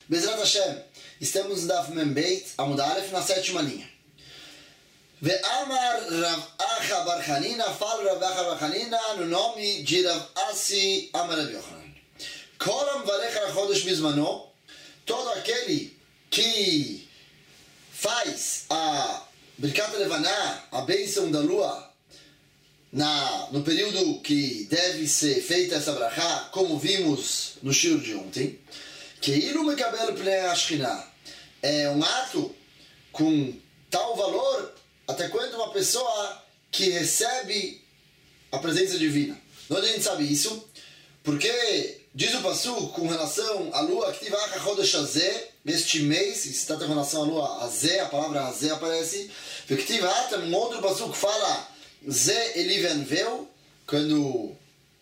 Bezrat Hashem, estamos no Daf Mem Beit, Amud Aleph, na sétima linha. Ve'amar Rav Acha Bar Hanina, fala Rav Acha Bar Hanina no nome de Rav Asi Amar Rav Yochanan. Kolam Varech HaChodesh Bizmano, todo aquele que faz a Birkat Levaná, a bênção da lua, no período que deve ser feita essa brachá, como vimos no shiur de ontem, que Ilu Mekabel Pnei Ashkinah é um ato com tal valor até quando uma pessoa que recebe a presença divina. Onde a gente sabe isso? Porque diz o Pasuk com relação à lua, que tivach Chodesh Hazeh, este mês, se está com relação à lua Hazeh, a palavra Hazeh aparece, porque um outro Pasuk fala Ze Eli Venveu, quando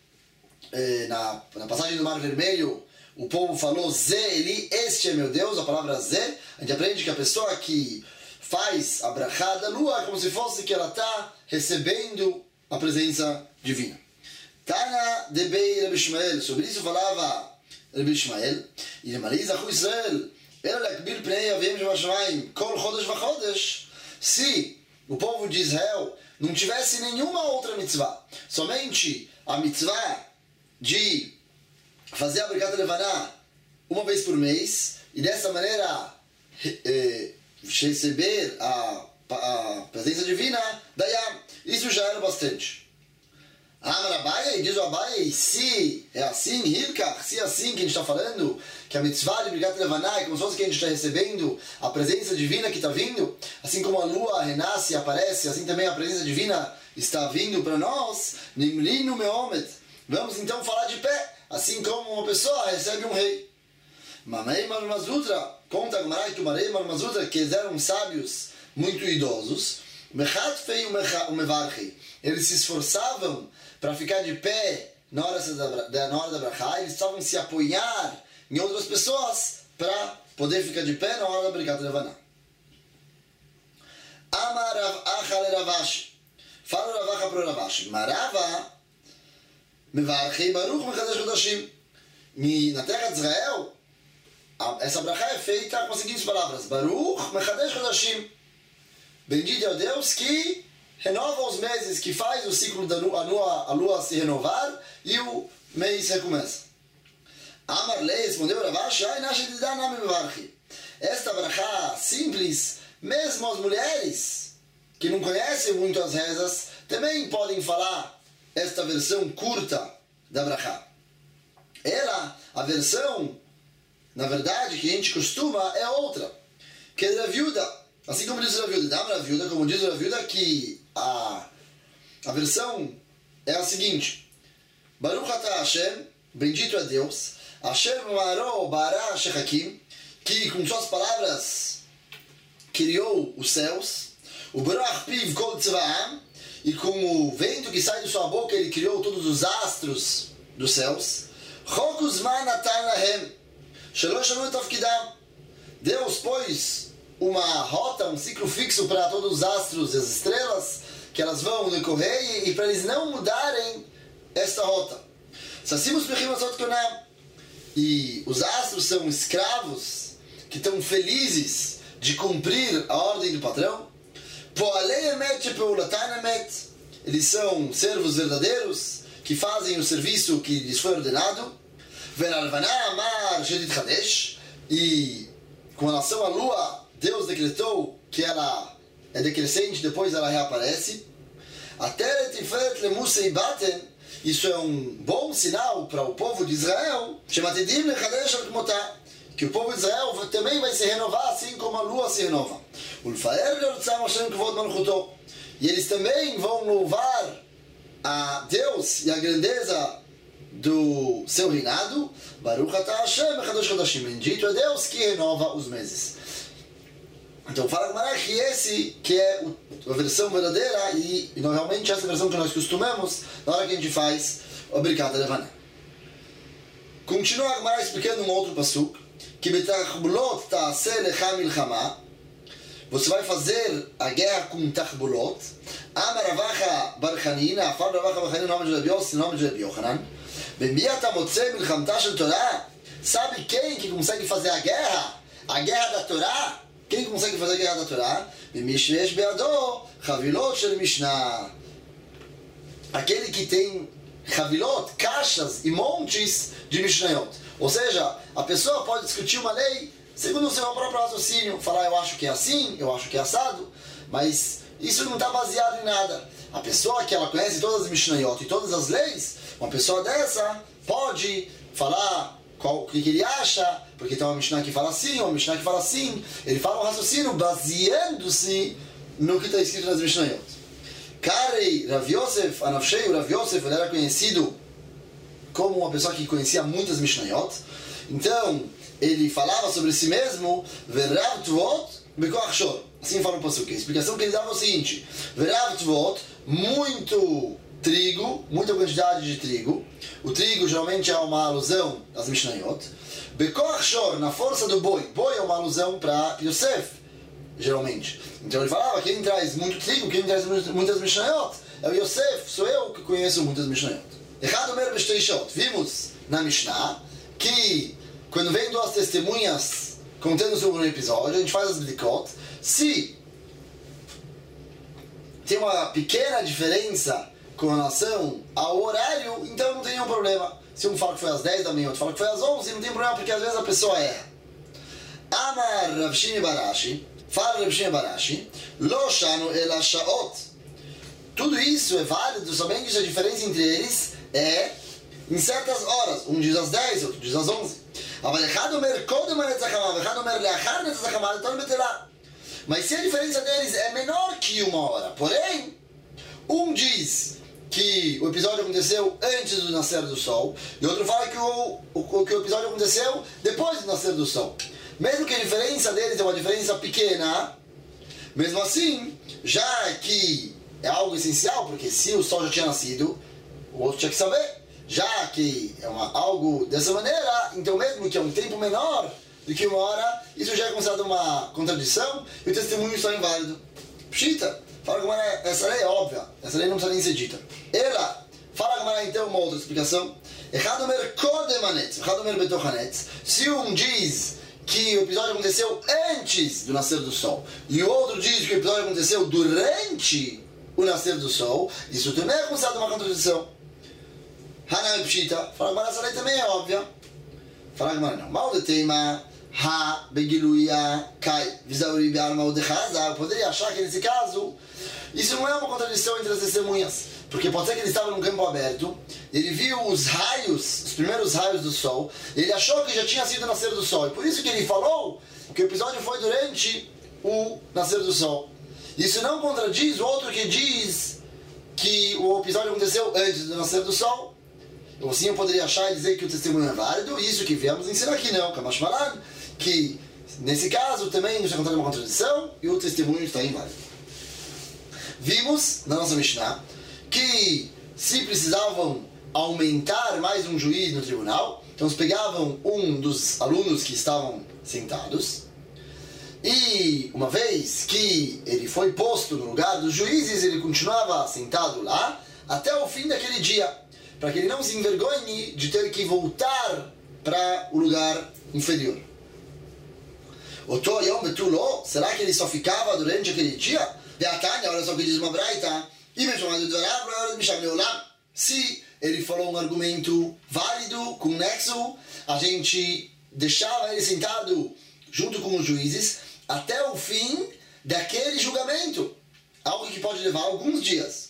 na passagem do Mar Vermelho o povo falou Ze Eli, este é meu Deus, a palavra Ze, a gente aprende que a pessoa que faz a brachá da lua é como se fosse que ela está recebendo a presença divina. Tana debei Rabbi Ishmael, sobre isso falava Rabbi Ishmael, e Mariza Hu Israel, ela lakbir pnei avim shevashamayim, kol chodesh vachodesh, se o povo de Israel não tivesse nenhuma outra mitzvah, somente a mitzvah de fazer a Birkat Levaná uma vez por mês, e dessa maneira receber a presença divina, daí isso já era bastante. Amar Abaye, diz o Abaye, se é assim, Hilkach, se é assim que a gente está falando, que a mitzvah de Birkat Levaná é como se fosse que a gente está recebendo a presença divina que está vindo, assim como a lua renasce e aparece, assim também a presença divina está vindo para nós, Nimlinu Meomet, vamos então falar de pé, assim como uma pessoa recebe um rei. Mamei Marmazutra, conta Gmarai que o Marei Marmazutra, que eram sábios muito idosos, Mechatfei e Mevarchei, eles se esforçavam para ficar de pé na hora da brachá, eles estavam se apoiar em outras pessoas para poder ficar de pé na hora da Birkat Levaná. Amar Rav Acha le Rav Ashi, fala Rav Acha para o Rav Ashi, Marava Mevarchei Baruch Mekadosh Kodashim, na terra de Israel essa brachá é feita com as seguintes palavras: Baruch Mekadosh Kodashim, bendito é o Deus que renova os meses, que faz o ciclo da a lua se renovar e o mês recomeça. Amar Lei respondeu Rav Ashi, esta brachá simples, mesmo as mulheres que não conhecem muito as rezas também podem falar esta versão curta da brachá. A versão, na verdade, que a gente costuma é outra, que é da viúda. Assim como diz o Rav Yehuda, como diz o Rav Yehuda, que a versão é a seguinte: Baruch atah Hashem, bendito é Deus, Hashem marou bara shechakim, que com suas palavras criou os céus, o Barach piv kol tzvaam, e com o vento que sai de sua boca ele criou todos os astros dos céus, Chok uzman natan lahem, shelo shanu et tafkidam, Deus pôs uma rota, um ciclo fixo para todos os astros e as estrelas, que elas vão decorrer e para eles não mudarem esta rota. E os astros são escravos que estão felizes de cumprir a ordem do patrão. Eles são servos verdadeiros que fazem o serviço que lhes foi ordenado. E com relação à lua, Deus decretou que ela é decrescente, depois ela reaparece. Isso é um bom sinal para o povo de Israel, que o povo de Israel também vai se renovar assim como a lua se renova. E eles também vão louvar a Deus e a grandeza do seu reinado. Baruch atah Hashem Mekadosh Kodashim, bendito é Deus que renova os meses. Então fala Gmará que esse que é a versão verdadeira e normalmente essa versão que nós costumamos na hora que a gente faz a Birkat Levaná. Continua a Gmará explicando um outro pasuk, que betachbulot ta'aseh lecha milchama, você vai fazer a guerra com tachbulot. Amar Rav Acha Bar Hanina, fala Rav Acha Bar Hanina, nome de Rabi Yossi, nome de Rabi Yochanan, במי אתה מוצא מלחמתה של תורה? sabe quem que consegue fazer a guerra? A guerra da Torá? Quem consegue fazer a guerra da Torá? Aquele que tem Havilot, caixas e montes de Mishnayot. Ou seja, a pessoa pode discutir uma lei segundo o seu próprio raciocínio, falar eu acho que é assim, eu acho que é assado, mas isso não está baseado em nada. A pessoa que ela conhece todas as Mishnayot e todas as leis, uma pessoa dessa pode falar o que ele acha, porque tem uma Mishnah que fala assim, uma Mishnah que fala assim. Ele fala um raciocínio baseando-se no que está escrito nas Mishnayot. Karei Rav Yosef, Anafshei, o Rav Yosef, ele era conhecido como uma pessoa que conhecia muitas Mishnayot. Então, ele falava sobre si mesmo, Verav Tvot Bekoach Shor. Assim fala o Pasuk. A explicação que ele dava é o seguinte: Verav Tvot, muito trigo, muita quantidade de trigo. O trigo geralmente é uma alusão às Mishnayot. Bekoach Shor, na força do boi. Boi é uma alusão para Yosef, geralmente. Então ele falava, quem traz muito trigo, quem traz muitas Mishnayot é o Yosef, sou eu que conheço muitas Mishnayot. Echad Omer B'Shteishot. Vimos na Mishnah que quando vem duas testemunhas contando sobre um episódio, a gente faz as blikot. Se tem uma pequena diferença com relação ao horário, então não tem nenhum problema. Se um fala que foi às 10 da manhã, outro fala que foi às 11, não tem problema, porque às vezes a pessoa erra. Amar Rav Shimi Barashi, fala Rav Shimi Barashi, Lo Shanu El Shaot. Tudo isso é válido, somente a diferença entre eles é em certas horas. Um diz às 10, outro diz às 11. Mas se a diferença deles é menor que uma hora, porém, um diz que o episódio aconteceu antes do nascer do sol, e outro fala que o episódio aconteceu depois do nascer do sol. Mesmo que a diferença deles é uma diferença pequena, mesmo assim, já que é algo essencial, porque se o sol já tinha nascido, o outro tinha que saber. Já que é algo dessa maneira, então mesmo que é um tempo menor do que uma hora, isso já é considerado uma contradição e o testemunho está inválido. Pshita, fala como essa lei é óbvia, essa lei não precisa nem ser dita. Ela, fala como então uma outra explicação. Se um diz que o episódio aconteceu antes do nascer do sol e o outro diz que o episódio aconteceu durante o nascer do sol, isso também é considerado uma contradição. Hanai Pshita, fala que essa lei também é óbvia. Fala que não. Mal de tema, Ha, Begiluia, Kai, Visauri, Biarma, Udechaza. Eu poderia achar que nesse caso, isso não é uma contradição entre as testemunhas. Porque pode ser que ele estava num campo aberto, ele viu os raios, os primeiros raios do sol, ele achou que já tinha sido o nascer do sol. E por isso que ele falou que o episódio foi durante o nascer do sol. Isso não contradiz o outro que diz que o episódio aconteceu antes do nascer do sol. Assim eu poderia achar e dizer que o testemunho é válido, e isso que viemos ensinar aqui não, Kamash Malan, que nesse caso também está contando uma contradição e o testemunho está inválido. Vimos na nossa Mishnah que se precisavam aumentar mais um juiz no tribunal, então eles pegavam um dos alunos que estavam sentados, e uma vez que ele foi posto no lugar dos juízes, ele continuava sentado lá até o fim daquele dia, para que ele não se envergonhe de ter que voltar para o lugar inferior. Será que ele só ficava durante aquele dia? Olha só o que diz uma braita. Se ele falou um argumento válido, com nexo, a gente deixava ele sentado junto com os juízes até o fim daquele julgamento, algo que pode levar alguns dias.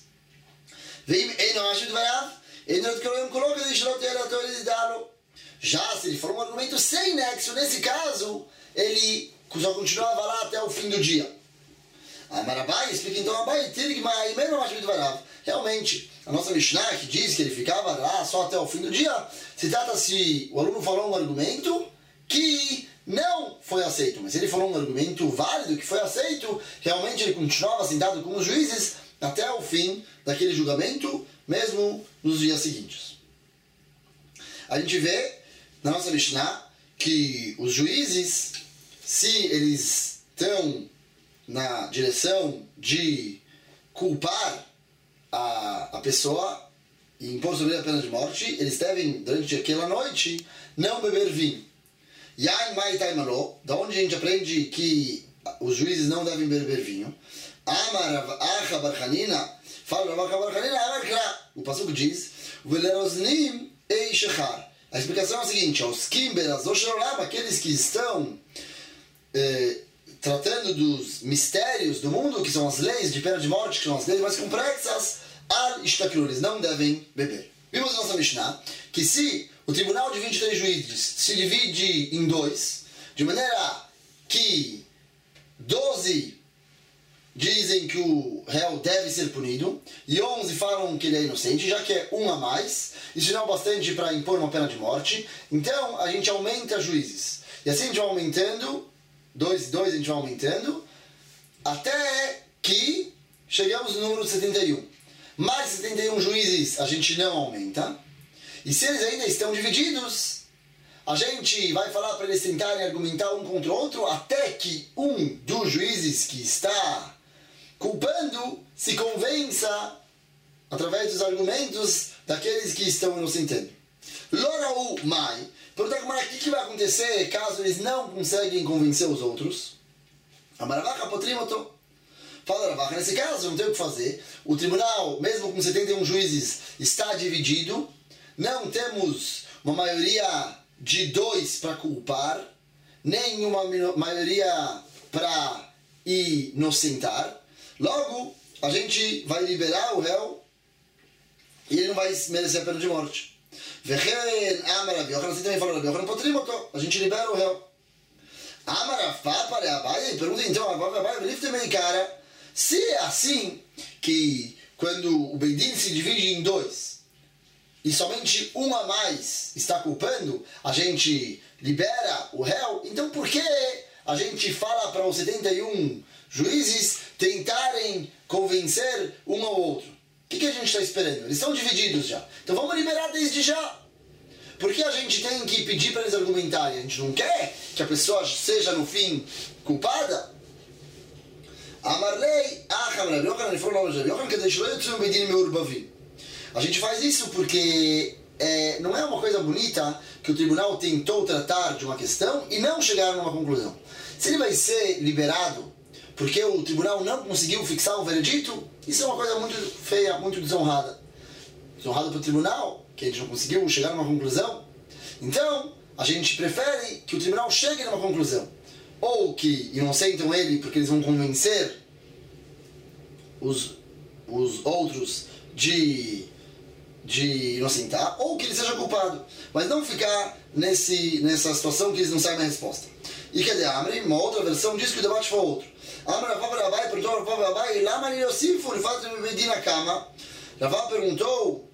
Já se ele falou um argumento sem nexo, nesse caso, ele só continuava lá até o fim do dia. A Marabai explica então Abai, realmente, a nossa Mishnah que diz que ele ficava lá só até o fim do dia, se trata se o aluno falou um argumento que não foi aceito, mas se ele falou um argumento válido que foi aceito, realmente ele continuava sentado com os juízes até o fim daquele julgamento, mesmo nos dias seguintes. A gente vê na nossa Mishnah que os juízes, se eles estão na direção de culpar a pessoa e impor sobre ele a pena de morte, eles devem, durante aquela noite, não beber vinho. Yain mai taimalo, da onde a gente aprende que os juízes não devem beber vinho. Amar Acha bar Hanina, fala Rav Acha bar Hanina, Amar Kra. O passuco diz, Velerosnim ei shechar. A explicação é a seguinte, os Kimberas, aqueles que estão tratando dos mistérios do mundo, que são as leis de pena de morte, que são as leis mais complexas, al ishtakru, eles não devem beber. Vimos na nossa Mishnah que se o tribunal de 23 juízes se divide em dois, de maneira que 12 dizem que o réu deve ser punido e 11 falam que ele é inocente, já que é um a mais, isso não é bastante para impor uma pena de morte, então a gente aumenta juízes. E assim a gente vai aumentando, 2 e 2 a gente vai aumentando, até que chegamos no número 71. Mais 71 juízes a gente não aumenta. E se eles ainda estão divididos, a gente vai falar para eles tentarem argumentar um contra o outro até que um dos juízes que está culpando se convença através dos argumentos daqueles que estão inocentando. Loraú mai. Pergunta como o que vai acontecer caso eles não conseguem convencer os outros? Amaravacha potrimoto. Fala Ravacha, nesse caso não tem o que fazer. O tribunal, mesmo com 71 juízes, está dividido. Não temos uma maioria de 2 para culpar, nem uma maioria para inocentar. Logo, a gente vai liberar o réu e ele não vai merecer a pena de morte. Assim também fala Rav Yochanan potrimoto. A gente libera o réu. Pergunta então, cara, se é assim que quando o Beidin se divide em 2 e somente um a mais está culpando, a gente libera o réu, então por que a gente fala para os 71 juízes tentarem convencer um ao outro? O que a gente está esperando? Eles estão divididos já. Então vamos liberar desde já. Por que a gente tem que pedir para eles argumentarem? A gente não quer que a pessoa seja no fim culpada? Amarlei, a gente faz isso porque não é uma coisa bonita que o tribunal tentou tratar de uma questão e não chegar numa conclusão. Se ele vai ser liberado porque o tribunal não conseguiu fixar um veredito, isso é uma coisa muito feia, muito desonrada. Desonrado para o tribunal, que a gente não conseguiu chegar numa conclusão. Então, a gente prefere que o tribunal chegue numa conclusão. Ou que inocentam ele porque eles vão convencer os outros de inocentar, ou que ele seja culpado. Mas não ficar nessa situação que eles não sabem a resposta. E que Amri, uma outra versão, diz que o debate foi outro. Amri Ravabai perguntou a Ravabai, Lama Yosif, o fato de me na cama. Ravabai perguntou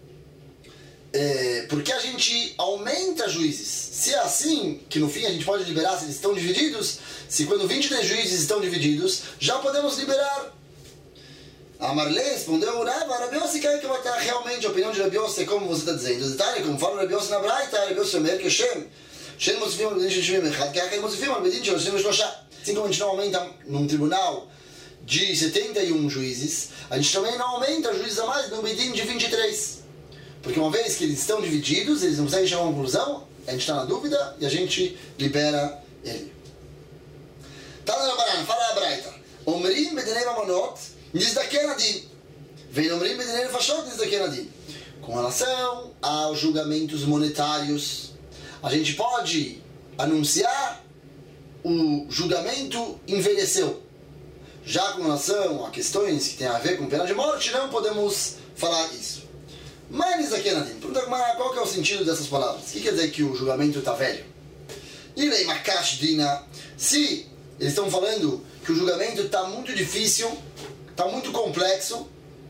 por que a gente aumenta juízes? Se é assim, que no fim a gente pode liberar se eles estão divididos, se quando 23 juízes estão divididos, já podemos liberar. A Marley respondeu, Rabi Yossi quer que vai ter realmente a opinião de Rabi Yossi, como você está dizendo. Os detalhes, como fala Rabi Yossi na Braita, Rabi Yossi Shomer, que Shem Mosifim al Bedin Shemim Echad, que Achem Mosifim al Bedin Shemim Shlosha. Assim como a gente não aumenta num tribunal de 71 juízes, a gente também não aumenta juízes a mais no Bedin de 23. Porque uma vez que eles estão divididos, eles não conseguem chegar a uma conclusão, a gente está na dúvida e a gente libera ele. Tá na Baran, fala a Braita. Omrim Bedinei Mamonot, Nizdaken Adin. Vem Omrim Bedinei Fashot, Nizdaken Adin. Com relação aos julgamentos monetários, a gente pode anunciar o julgamento envelheceu. Já com relação a questões que têm a ver com pena de morte, não podemos falar isso. Mas aqui na pergunta qual que é o sentido dessas palavras? O que quer dizer que o julgamento está velho? Ilei Makash Dina. Se eles estão falando que o julgamento está muito difícil, está muito complexo,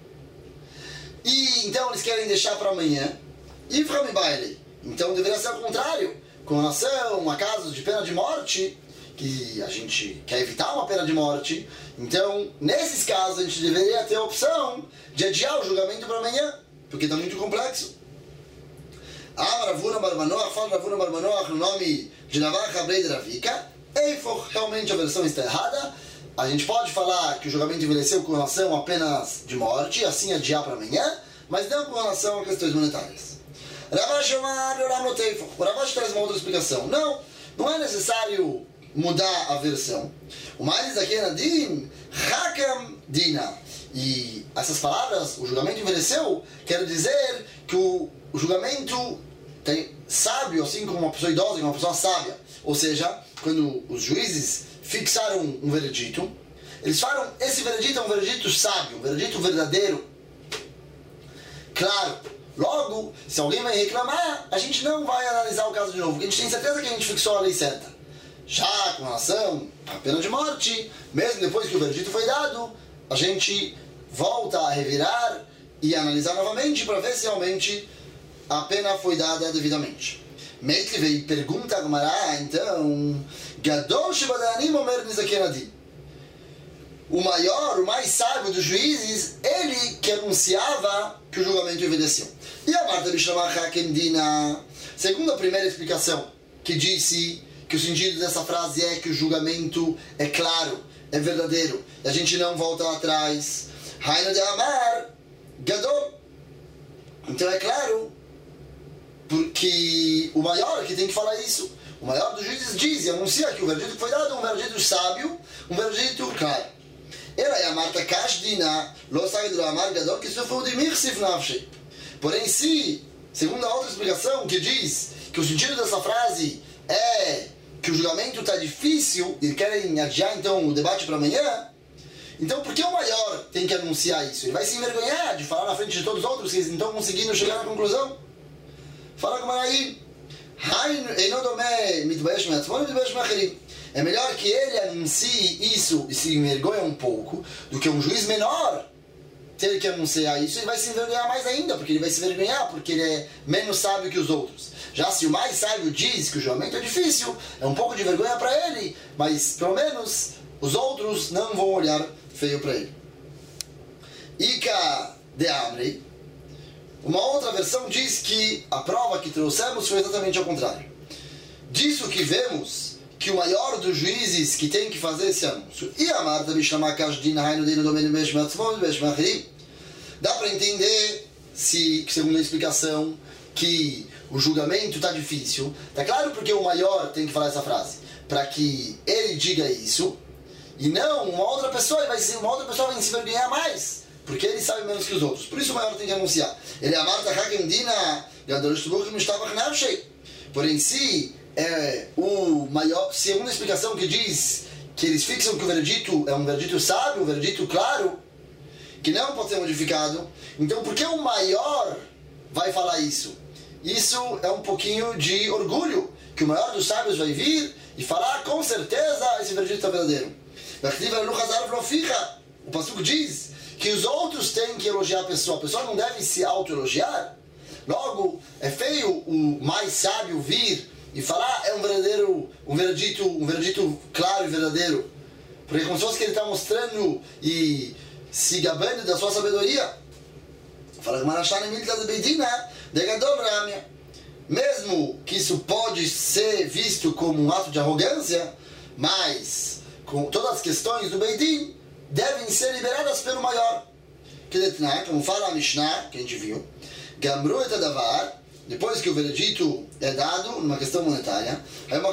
e então eles querem deixar para amanhã, e Frami Baile. Então deveria ser ao contrário. Com relação a casos de pena de morte, que a gente quer evitar uma pena de morte, então nesses casos a gente deveria ter a opção de adiar o julgamento para amanhã, porque está muito complexo. Ravuna Barmanoach, fala Ravuna Barmanoach no nome de Navacha Brei de Ravika. Eifor, realmente a versão está errada. A gente pode falar que o julgamento envelheceu com relação a penas de morte, assim adiar para amanhã, mas não com relação a questões monetárias. Ravash Omar Olam Lo Teifor. O Ravash traz uma outra explicação. Não, Não é necessário mudar a versão. O mais daqui é Din, Hakam Dina. E essas palavras, o julgamento envelheceu, quer dizer que o julgamento tem sábio, assim como uma pessoa idosa, como uma pessoa sábia. Ou seja, quando os juízes fixaram um veredito, eles falam, esse veredito é um veredito sábio, um veredito verdadeiro. Claro, logo, se alguém vai reclamar, a gente não vai analisar o caso de novo, porque a gente tem certeza que a gente fixou a lei certa. Já com relação à pena de morte, mesmo depois que o veredito foi dado, a gente volta a revirar e analisar novamente para ver se realmente a pena foi dada devidamente. Meitlevei pergunta a Gemara, então, Gadol Shebadanim Omer Nizaken Adin. O maior, o mais sábio dos juízes, ele que anunciava que o julgamento envelheceu. E a Marta Bishamah Hakem Dina, segundo a primeira explicação, que disse que o sentido dessa frase é que o julgamento é claro, é verdadeiro, e a gente não volta lá atrás. Hainu de Amar Gadol. Então é claro, porque o maior que tem que falar isso, o maior dos juízes diz e anuncia que o veredito que foi dado é um veredito sábio, um veredito claro. Ela é a Marta Kashdina, lo sabe do Amar Gadol, que isso foi o de Mirsif Nafshi. Porém, se, segundo a outra explicação, que diz que o sentido dessa frase é que o julgamento está difícil e querem adiar então o debate para amanhã, então por que o maior tem que anunciar isso? Ele vai se envergonhar de falar na frente de todos os outros que eles não estão conseguindo chegar na conclusão? Fala com aí. É melhor que ele anuncie isso e se envergonhe um pouco do que um juiz menor ter que anunciar isso. Ele vai se envergonhar mais ainda, porque ele vai se envergonhar porque ele é menos sábio que os outros. Já se o mais sábio diz que o julgamento é difícil, é um pouco de vergonha para ele, mas pelo menos os outros não vão olhar feio para ele. Ika de Amrei. Uma outra versão diz que a prova que trouxemos foi exatamente ao contrário. Disso que vemos que o maior dos juízes que tem que fazer esse anúncio. E a Marta me chama dá para entender, se, segundo a explicação, que o julgamento está difícil. Está claro porque o maior tem que falar essa frase. Para que ele diga isso, e não uma outra pessoa vai se envergonhar mais. Porque ele sabe menos que os outros. Por isso o maior tem que anunciar. Ele é a Marta Hakemdina, porém, se é o maior, segundo a explicação que diz que eles fixam que o veredito é um veredito sábio, um veredito claro, que não pode ser modificado, então por que o maior vai falar isso? Isso é um pouquinho de orgulho, que o maior dos sábios vai vir e falar com certeza esse veredito é verdadeiro. O passuco diz que os outros têm que elogiar a pessoa não deve se auto-elogiar. Logo, é feio o mais sábio vir e falar é um veredito claro e verdadeiro, porque é como se fosse que ele está mostrando e se gabando da sua sabedoria. Fala mesmo que isso pode ser visto como um ato de arrogância, mas com todas as questões do Beidin devem ser liberadas pelo maior. Como fala a Mishnah, que a gente viu, Gamru et Adavar, depois que o veredito é dado numa questão monetária,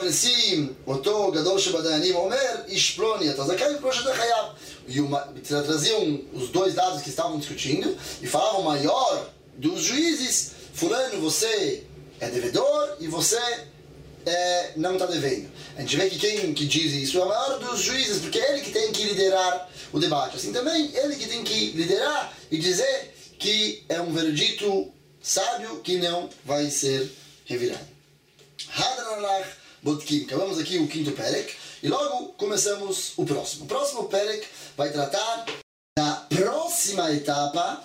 e traziam os dois lados que estavam discutindo e falavam o maior dos juízes, fulano, você é devedor e você não está devendo. A gente vê que quem que diz isso é o maior dos juízes, porque é ele que tem que liderar o debate. Assim também, ele que tem que liderar e dizer que é um veredito sábio que não vai ser revirado. Hadanalach Botkim. Acabamos aqui o quinto Perek e logo começamos o próximo. O próximo Perek vai tratar da próxima etapa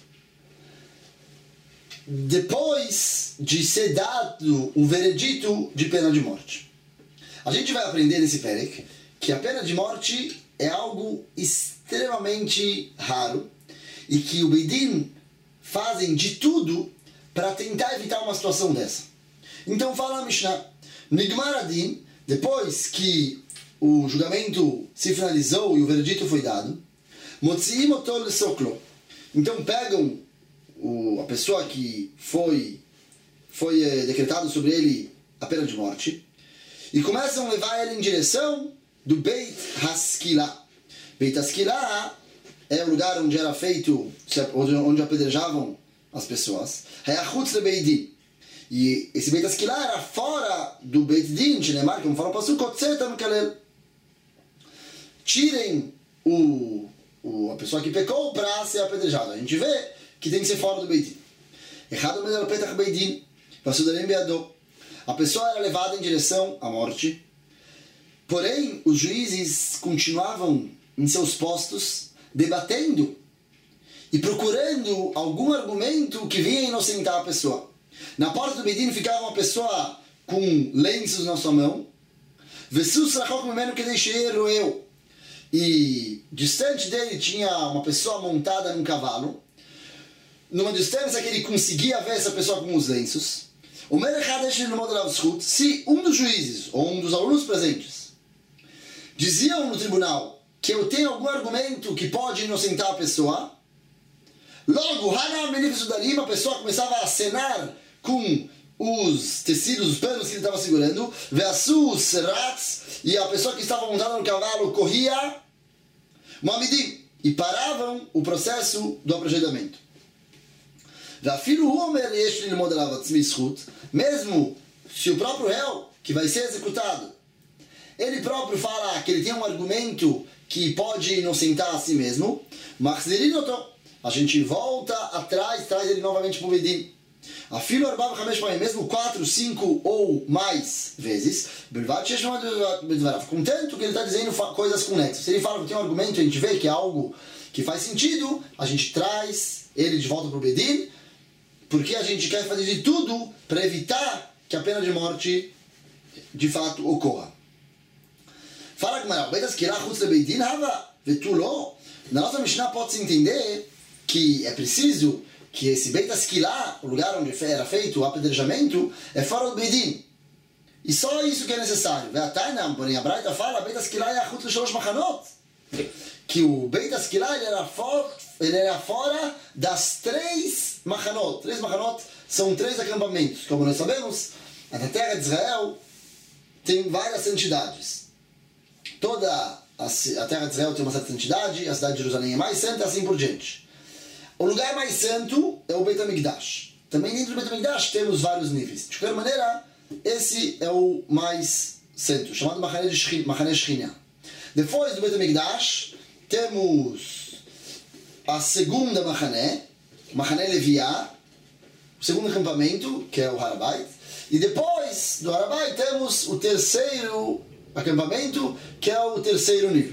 depois de ser dado o veredito de pena de morte. A gente vai aprender nesse Perek que a pena de morte é algo extremamente raro e que o Beidin fazem de tudo para tentar evitar uma situação dessa. Então fala a Mishnah, Nigmar Adin, depois que o julgamento se finalizou e o veredito foi dado, Motziim otol lesoklo. Então pegam a pessoa que foi decretado sobre ele a pena de morte e começam a levar ele em direção do Beit Haskila. Beit Haskila é o lugar onde era feito, onde apedrejavam as pessoas. Hayachutz le Beit Din. E esse Beit Haskila era fora do Beit Din, Shinemar, como fala o Pasuk, Kotzetam Kalel. Tirem a pessoa que pecou para ser apedrejada. A gente vê que tem que ser fora do Beit Din. Errado mesmo Petach Beit Din. A pessoa era levada em direção à morte. Porém, os juízes continuavam em seus postos, debatendo e procurando algum argumento que vinha inocentar a pessoa. Na porta do Beit Din ficava uma pessoa com lenços na sua mão, e distante dele tinha uma pessoa montada num cavalo, numa distância que ele conseguia ver essa pessoa com os lenços. Se um dos juízes ou um dos alunos presentes diziam no tribunal que eu tenho algum argumento que pode inocentar a pessoa, logo a pessoa começava a acenar com os tecidos, os panos que ele estava segurando, e a pessoa que estava montada no cavalo corria e paravam o processo do apedrejamento. Mesmo se o próprio réu que vai ser executado, ele próprio fala que ele tem um argumento que pode inocentar a si mesmo, a gente volta atrás, traz ele novamente para o Beit Din. Mesmo 4, 5 ou mais vezes, contanto que ele está dizendo coisas com nexo. Se ele fala que tem um argumento, a gente vê que é algo que faz sentido, a gente traz ele de volta para o Beit Din, porque a gente quer fazer de tudo para evitar que a pena de morte de fato ocorra. Fala Gemara, Beit Haskila chutz le Beit Din hava vetu lo. Na nossa Mishnah pode-se entender que é preciso que esse Beit Haskila, o lugar onde era feito o apedrejamento, é fora do Beit Din. E só isso que é necessário. Ve'atainam, porém a Braita fala, Beit Haskila yachutz le shalosh machanot. Que o Beit Haskila ele era fora das 3 machanot. 3 machanot são 3 acampamentos. Como nós sabemos, na terra de Israel tem várias santidades. Toda a terra de Israel tem uma certa santidade, a cidade de Jerusalém é mais santa, assim por diante. O lugar mais santo é o Beit HaMikdash. Também dentro do Beit HaMikdash temos vários níveis. De qualquer maneira, esse é o mais santo, chamado Machane Shechina. Depois do Beit HaMikdash, temos a segunda Machane Leviá, o segundo acampamento, que é o Harabait. E depois do Harabait temos o terceiro acampamento, que é o terceiro nível.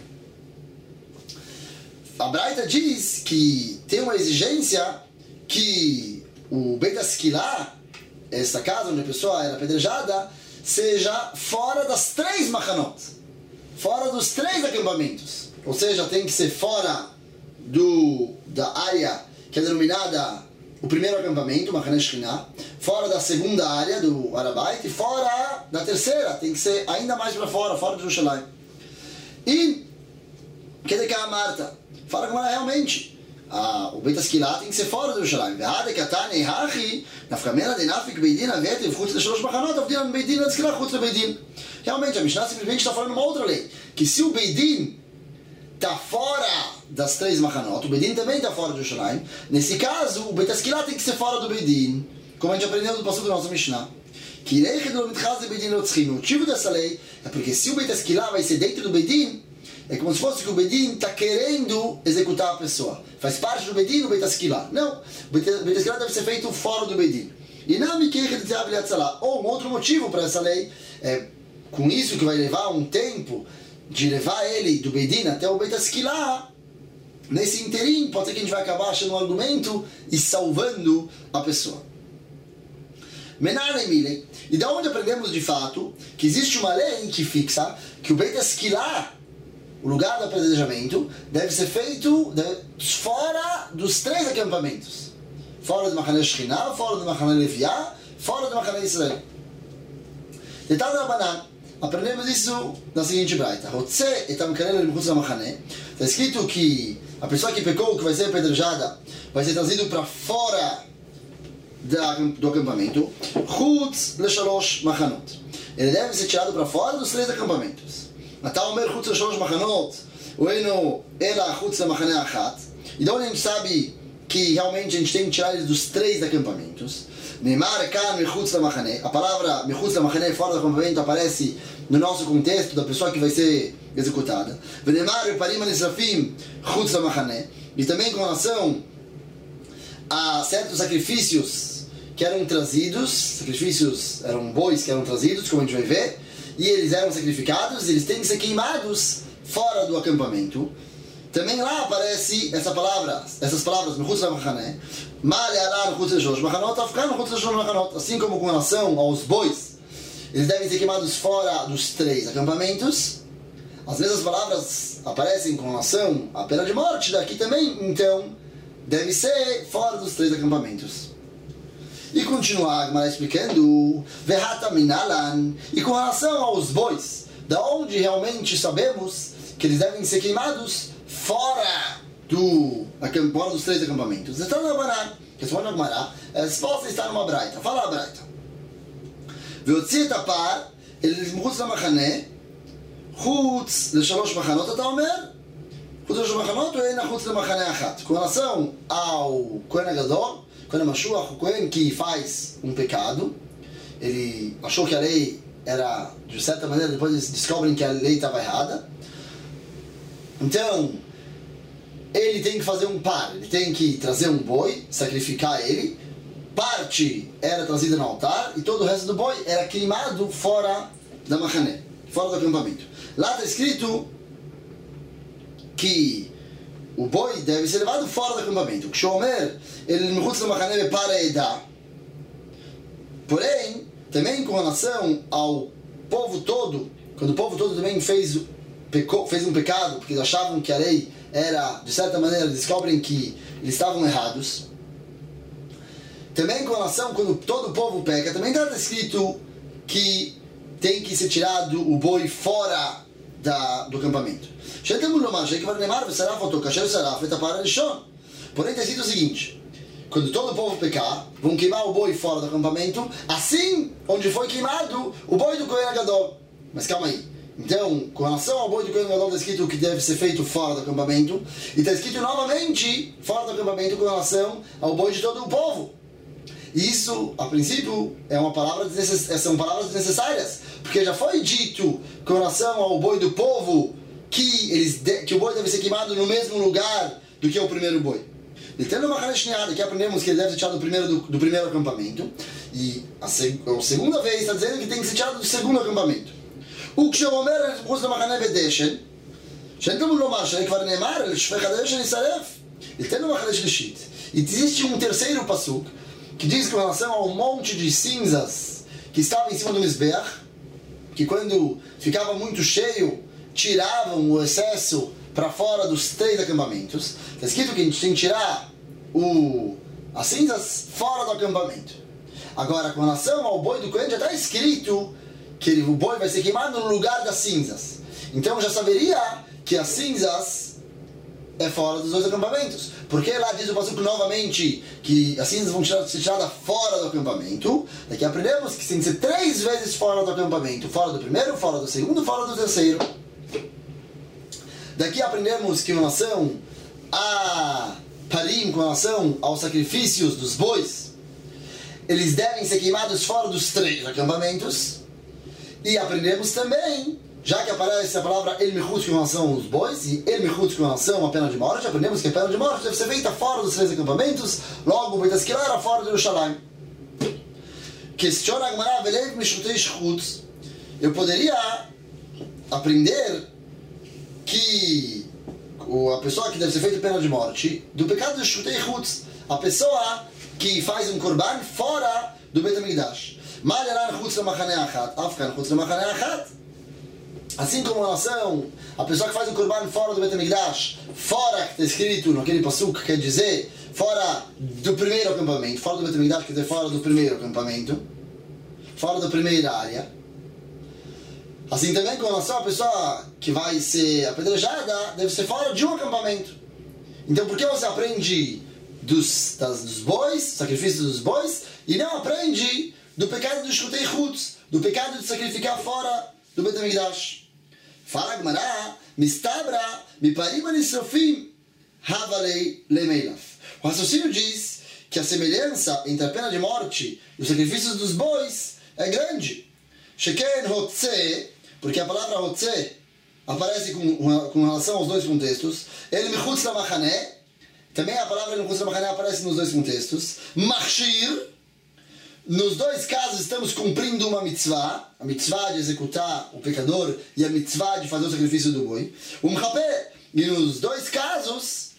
A Braita diz que tem uma exigência que o Beit Haskila, essa casa onde a pessoa era apedrejada, seja fora das 3 machanot, fora dos 3 acampamentos. Ou seja, tem que ser fora da área que é denominada o primeiro acampamento, Machane Shechina, fora da segunda área do Harabait e fora da terceira, tem que ser ainda mais para fora de Jerusalém. E que de cá Marta fala como realmente o Beit Haskila tem que ser fora de Jerusalém. Realmente a Mishnah simplesmente está falando uma outra lei, que se o Beit Din está fora das 3 machanot, o Beit Din também está fora de Jerusalém. Nesse caso, o Beit Haskila tem que ser fora do Beit Din, como a gente aprendeu do passuco da nossa Mishnah. O motivo dessa lei é porque se o Beit Haskila vai ser dentro do Beit Din, é como se fosse que o Beit Din está querendo executar a pessoa. Faz parte do Beit Din o Beit Haskila. Não, o Beit Haskila deve ser feito fora do Beit Din. E não me queira de ou um outro motivo para essa lei é com isso que vai levar um tempo de levar ele do Beit Din até o Beit Haskila. Nesse interim, pode ser que a gente vai acabar achando um argumento e salvando a pessoa. E da onde aprendemos de fato que existe uma lei que fixa que o Beit Haskila, o lugar do apedrejamento, deve ser feito fora dos 3 acampamentos. Fora do Machane Shechina, fora do Machane Leviá, fora do Machane Israel. Detalhe da Rabanan, aprendemos isso na seguinte braita. Está escrito que a pessoa que pecou, que vai ser apedrejada, vai ser trazido para fora do acampamento. Chutz le shalosh machanot. ele deve ser tirado para fora dos 3 acampamentos. Então a gente sabe que realmente a gente tem que tirar eles dos 3 acampamentos. A palavra Mechutz Lamachane, fora do acampamento, aparece no nosso contexto da pessoa que vai ser executada. E também com relação a certos sacrifícios que eram trazidos, sacrifícios eram bois que eram trazidos, como a gente vai ver, e eles eram sacrificados, e eles têm que ser queimados fora do acampamento. Também lá aparece essas palavras, Mechutz Lamachane, assim como com relação aos bois, eles devem ser queimados fora dos 3 acampamentos. As mesmas palavras aparecem com relação à pena de morte daqui também, então deve ser fora dos 3 acampamentos. E continuar a Gemara explicando, e com relação aos bois, da onde realmente sabemos que eles devem ser queimados fora dos 3 acampamentos. Então na Gemara, responde a Gemara, a resposta está numa braita. Fala a braita. והוציא את הפר מחוץ למחנה, חוץ ל3 מחנות, אתה אומר? חוץ ל3 מחנות או אין חוץ למחנה אחת? Com relação ao Kohen Gadol, Kohen Mashuach, o Kohen que faz pecado, ele achou que a lei era, de certa maneira, depois eles descobrem que a lei estava errada. Então, ele tem que fazer um par, ele tem que trazer um boi, sacrificar ele. Parte era trazida no altar e todo o resto do boi era queimado fora da machané, fora do acampamento. Lá está escrito que o boi deve ser levado fora do acampamento. Porém, também com relação ao povo todo, quando o povo todo também fez um pecado, porque eles achavam que a lei era, de certa maneira, descobrem que eles estavam errados. Também com relação, quando todo o povo peca, também está escrito que tem que ser tirado o boi fora do acampamento. Porém está escrito o seguinte, quando todo o povo pecar, vão queimar o boi fora do acampamento, assim onde foi queimado o boi do Kohen Gadol. Mas calma aí. Então, com relação ao boi do Kohen Gadol, está escrito que deve ser feito fora do acampamento, e está escrito novamente fora do acampamento com relação ao boi de todo o povo. Isso, a princípio, são palavras desnecessárias, porque já foi dito com relação ao boi do povo que o boi deve ser queimado no mesmo lugar do que o primeiro boi. Tendo uma canechinhada, que aprendemos que ele deve ser tirado do primeiro acampamento, e a segunda vez está dizendo que tem que ser tirado do segundo acampamento. O que eu אומר מחוץ למחנה בדשן, שאין תלמוד לומר שכבר נאמר לשפך הדשן יישרף. תנו מחנה שלישית. E existe um terceiro pasuk que diz com relação ao monte de cinzas que estava em cima do Mizbeach, que quando ficava muito cheio, tiravam o excesso para fora dos 3 acampamentos. Está escrito que a gente tem que tirar as cinzas fora do acampamento. Agora, com relação ao boi do Kohen, já está escrito que o boi vai ser queimado no lugar das cinzas. Então já saberia que as cinzas é fora dos 2 acampamentos. Porque lá diz o passuco novamente que as cinzas vão ser tiradas fora do acampamento. Daqui aprendemos que tem que ser 3 vezes fora do acampamento. Fora do primeiro, fora do segundo, fora do terceiro. Daqui aprendemos que com relação a parim, com relação aos sacrifícios dos bois, eles devem ser queimados fora dos 3 acampamentos. E aprendemos também, já que aparece a palavra El Mechutz com relação aos bois e El Mechutz com relação à pena de morte, aprendemos que a pena de morte deve ser feita fora dos 3 acampamentos, logo o Beit Esquila era fora de Jerusalém. Questiona a Gemara, Velev Meshutei Shchutz. Eu poderia aprender que a pessoa que deve ser feita pena de morte, do pecado de Shutei Chutz, a pessoa que faz um korban fora do Beit HaMikdash. Assim como em relação a pessoa que faz um korban fora do Beit HaMikdash, fora que está escrito naquele pasuk, quer dizer, fora do primeiro acampamento, fora do Beit HaMikdash quer dizer fora do primeiro acampamento, fora da primeira área. Assim também com relação à pessoa que vai ser apedrejada, deve ser fora de um acampamento. Então por que você aprende dos bois, sacrifícios dos bois, e não aprende do pecado do Shchutei Chutz, do pecado de sacrificar fora do Bet HaMikdash. Fala a Gemara, mistabra, miparim anisrofim, havalei lemeilaf. O raciocínio diz que a semelhança entre a pena de morte e os sacrifícios dos bois é grande. Sheken hotze, porque a palavra hotze aparece com relação aos dois contextos. Ele michutz lamachane, também a palavra michutz lamachane aparece nos dois contextos. Machshir, nos dois casos estamos cumprindo uma mitzvah, a mitzvah de executar o pecador e a mitzvah de fazer o sacrifício do boi. Mchapé, e nos dois casos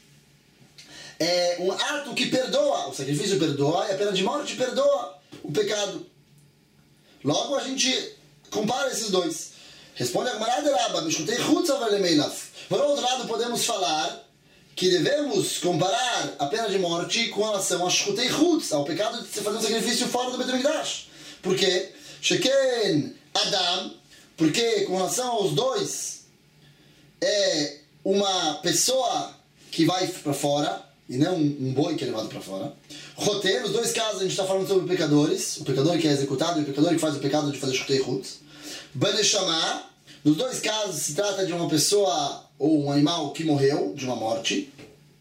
é um ato que perdoa, o sacrifício perdoa e a pena de morte perdoa o pecado. Logo a gente compara esses dois. Responde a Gemara de Rabba, Mishkutei Chutz Havalei Lemeilaf. Por outro lado, podemos falar que devemos comparar a pena de morte com relação a Shchutei Chutz, ao pecado de se fazer um sacrifício fora do Bet HaMikdash. Por quê? Sheken Adam, porque com relação aos dois é uma pessoa que vai para fora e não um boi que é levado para fora. Roteiro, nos dois casos a gente está falando sobre pecadores, o pecador que é executado e o pecador que faz o pecado de fazer Shchutei Chutz. Baneshama, nos dois casos se trata de uma pessoa ou um animal que morreu de uma morte.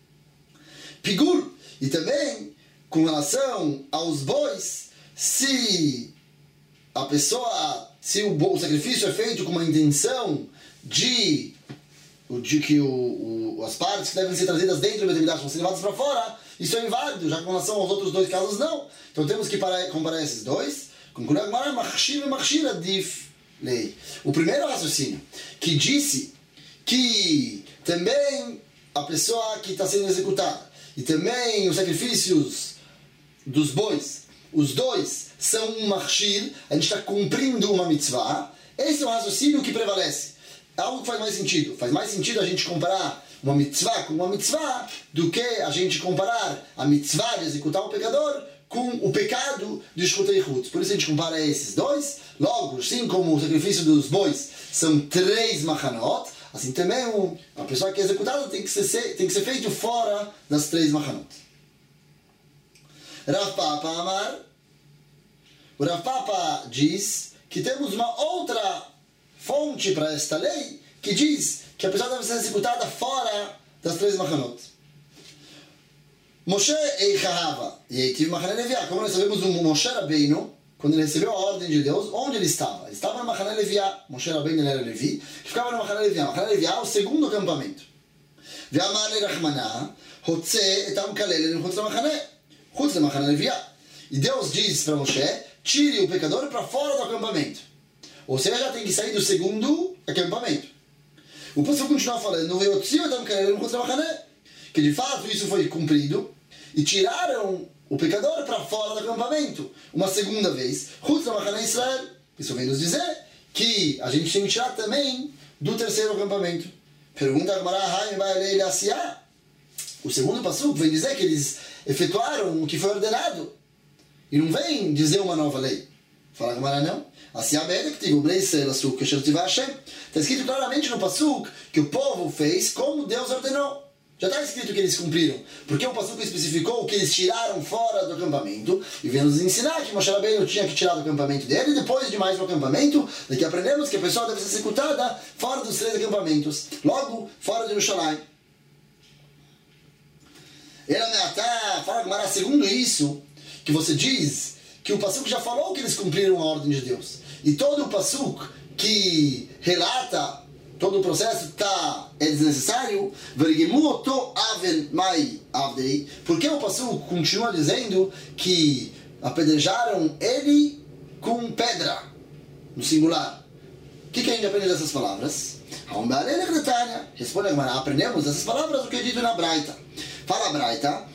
Pigur, e também com relação aos bois, se a pessoa, se o sacrifício é feito com uma intenção de que as partes que devem ser trazidas dentro do Bet HaMikdash vão ser levadas para fora, isso é inválido, já com relação aos outros dois casos não. Então temos que comparar esses dois. Conclui agora, machshir e machshir adif lei. O primeiro raciocínio, que disse que também a pessoa que está sendo executada e também os sacrifícios dos bois, os dois são um machshir, a gente está cumprindo uma mitzvah. Esse é o raciocínio que prevalece. Algo que faz mais sentido. Faz mais sentido a gente comparar uma mitzvah com uma mitzvah do que a gente comparar a mitzvah de executar o pecador com o pecado de Shchutei Chutz. Por isso a gente compara esses dois. Logo, assim como o sacrifício dos bois são 3 machanot, assim também a pessoa que é executada tem que ser feito fora das 3 machanot. Rav Papa Amar, o Rav Papa diz que temos uma outra fonte para esta lei que diz que a pessoa deve ser executada fora das 3 machanot. Moshe Eichahava, e aí tive Machane Leviá. Como nós sabemos, o Moshe Rabbeinu, quando ele recebeu a ordem de Deus, onde ele estava? Ele estava no Machane Leviá. Moshe Rabbeinu era Levi, que ficava no Machane Leviá. Machane Leviá é o segundo acampamento. Ve'amar lerachmanah, hotze etam kalel chutz lamachane, chutz lamachane Leviá. E Deus diz para Moshe, tire o pecador para fora do acampamento. Ou seja, já tem que sair do segundo acampamento. O pastor continua falando, ve'otziu etam kalel chutz lamachane, que de fato isso foi cumprido, e tiraram o pecador para fora do acampamento uma segunda vez. Chutz lamachane Israel. Isso vem nos dizer que a gente tem que tirar também do terceiro acampamento. Pergunta a Gemara, o segundo passuco vem dizer que eles efetuaram o que foi ordenado. E não vem dizer uma nova lei. Fala a Gemara, não. Está escrito claramente no passuco que o povo fez como Deus ordenou. Já está escrito que eles cumpriram. Porque o passuco especificou que eles tiraram fora do acampamento. E vem nos ensinar que Moshe Rabbeinu tinha que tirar do acampamento dele. E depois de mais um acampamento, daqui aprendemos que a pessoa deve ser executada fora dos 3 acampamentos. Logo, fora de Jerusalém. Fala Gemara, segundo isso, que você diz que o passuco já falou que eles cumpriram a ordem de Deus. E todo o passuco que relata todo o processo é desnecessário, porque o passuco continua dizendo que apedrejaram ele com pedra, no singular. O que a gente aprende dessas palavras? Responde a Gemara, aprendemos dessas palavras o que é dito na Braita. Fala a Braita,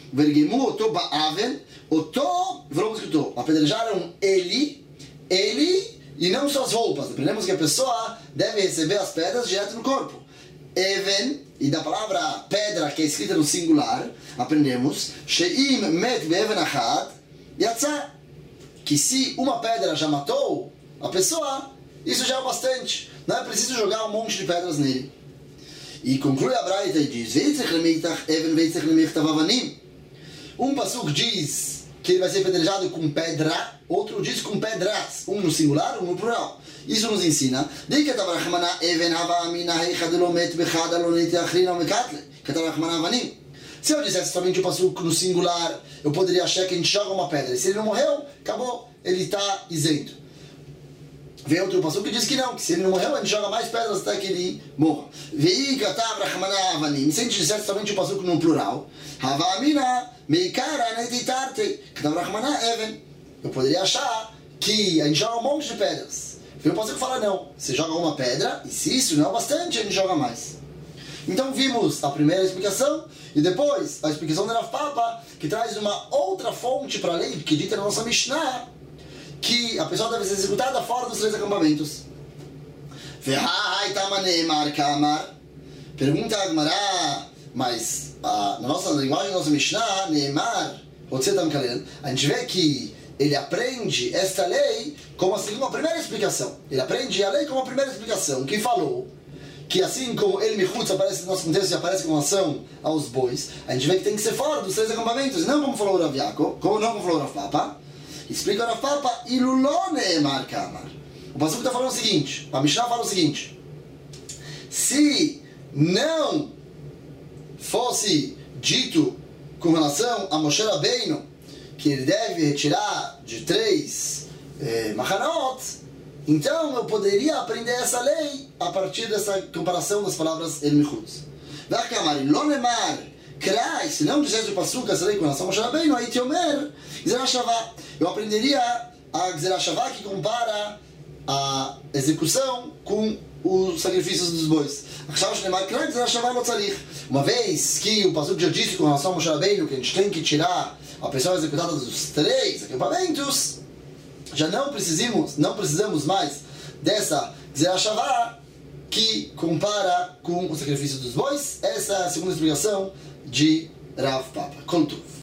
apedrejaram ele e não só as roupas. Aprendemos que a pessoa deve receber as pedras direto no corpo. Even, e da palavra pedra que é escrita no singular, aprendemos she'im met be'even achad yatsa, que se uma pedra já matou a pessoa, isso já é o bastante. Não é preciso jogar um monte de pedras nele. E conclui a Braita e diz: um passuco diz que ele vai ser apedrejado com pedra, outro diz com pedras, um no singular, um no plural. Isso nos ensina. Se eu dissesse somente o passuco no singular, eu poderia achar que a gente joga uma pedra. E se ele não morreu, acabou, ele está isento. Vem outro passuco que diz que não, que se ele não morreu, a gente joga mais pedras até que ele morra. Se a gente dissesse somente o passuco no plural, eu poderia achar que a gente joga um monte de pedras. Eu posso falar não, você joga uma pedra, e se isso não é bastante, a gente joga mais. Então vimos a primeira explicação, e depois a explicação da Rav Papa, que traz uma outra fonte para a lei, que dita na nossa Mishnah, que a pessoa deve ser executada fora dos 3 acampamentos. Pergunta a Gemara, mas na nossa linguagem, na nossa Mishnah, Neemar, a gente vê que ele aprende esta lei como uma primeira explicação. Ele aprende a lei como a primeira explicação, que falou que assim como El Michutz aparece no nosso contexto e aparece com relação aos bois, a gente vê que tem que ser fora dos 3 acampamentos, não como falou o Rav Yaakov, não como falou o Rav Papa. Explica o Rav Papa, Ilulone Mar Kamar. O passuco está falando o seguinte, a Mishnah fala o seguinte: se não fosse dito com relação a Moshe Rabbeinu que ele deve retirar de 3 machanot, então eu poderia aprender essa lei a partir dessa comparação das palavras El Michutz. V'akamar Ilonemar Krai, se não dissesse o passuco essa lei com relação a Moshe Rabbeinu, aí Tiomer Gzerah Shavah, eu aprenderia a Gzerah Shavah, que compara a execução com os sacrifícios dos bois. Uma vez que o passuco já disse com relação a Moshe Rabbeinu que a gente tem que tirar a pessoa executada dos 3 acampamentos, já não precisamos mais dessa Gzerah Shavah que compara com o sacrifício dos bois. Essa é a segunda explicação de Rav Papa. Contudo,